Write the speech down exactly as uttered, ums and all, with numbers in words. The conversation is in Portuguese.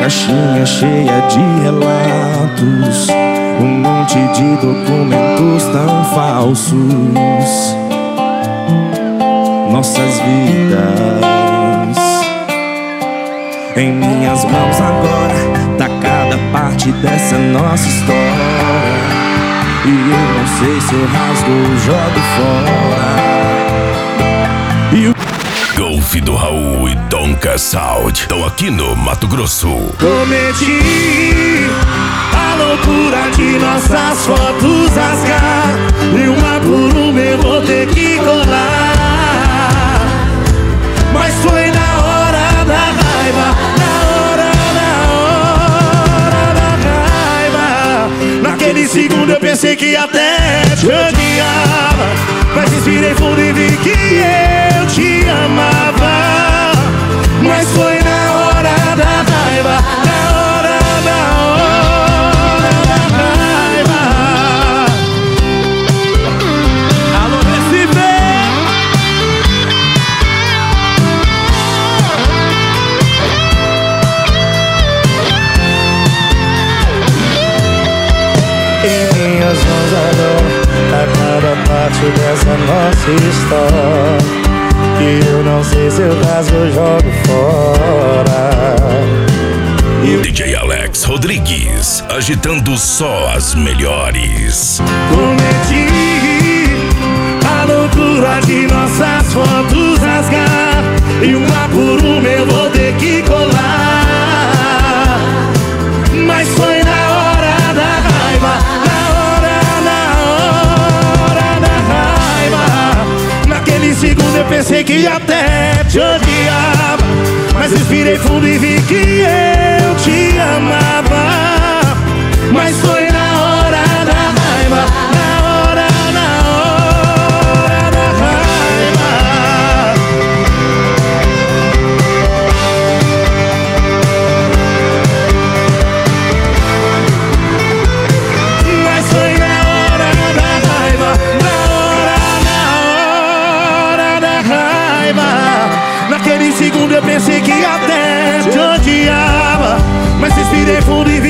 caixinha cheia de relatos, um monte de documentos tão falsos. Nossas vidas em minhas mãos agora, tá cada parte dessa nossa história. E eu não sei se eu rasgo ou jogo fora. E o Golf do Raul e Donka Sound estão aqui no Mato Grosso. cometi a loucura de nossas fotos rasgar, e uma por uma eu vou ter que colar. Mas foi na hora da raiva, na hora, na hora da raiva. Naquele segundo eu pensei que até te odiava, mas respirei fundo e vi que eu te amava. Mas foi na hora da raiva, na hora, na hora da raiva. Alô, Recife! Em minhas mãos agora tá cada parte dessa nossa história, que eu não sei se eu rasgo ou jogo fora. E D J Alex Rodrigues, agitando só as melhores. cometi a loucura de nossas fotos rasgar, e uma por uma eu vou ter que colar. Mas foi na hora da raiva, na hora, na hora da raiva. Naquele segundo eu pensei que até te odiava, mas respirei fundo e vi que eu te amava. Mas foi na hora da raiva, na hora, na hora da raiva. Mas foi na hora da raiva, na hora, na hora da raiva. Naquele segundo eu pensei que até te odiava, mas respirei fundo e vi